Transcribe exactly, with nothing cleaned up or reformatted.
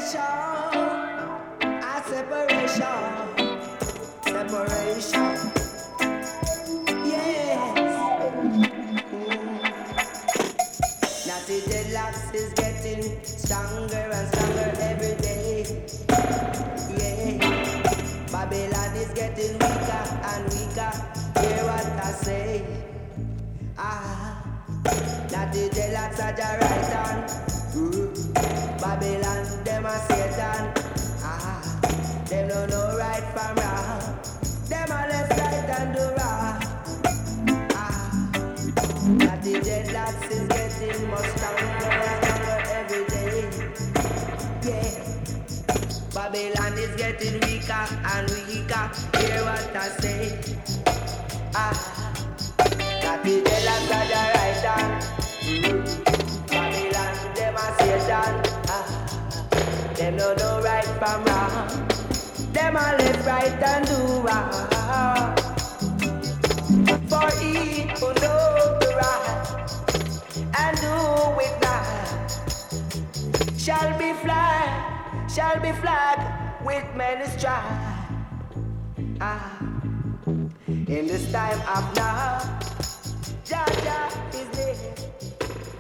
a separation, separation. Yes. Mm. Now the deadlocks is getting stronger and stronger every day. Yeah. Babylon is getting weaker and weaker. Hear what I say. Ah. Now the deadlocks are the right hand. Mm. Babylon, them a Satan. Ah. Them don't know right from wrong. Them a left, right and do wrong. Ah. Now the deadlocks is getting more stronger and stronger every day. Yeah. Babylon is getting weaker and weaker. Hear what I say. Ah. Now the deadlocks are the right hand. Mm. Babylon, them a Satan. Ah. Them don't know right from wrong. Them a left, right and do wrong. For he who knows the right and do it right shall be flagged, shall be flagged with many stripes. Ah, in this time of now, Jah Jah is there.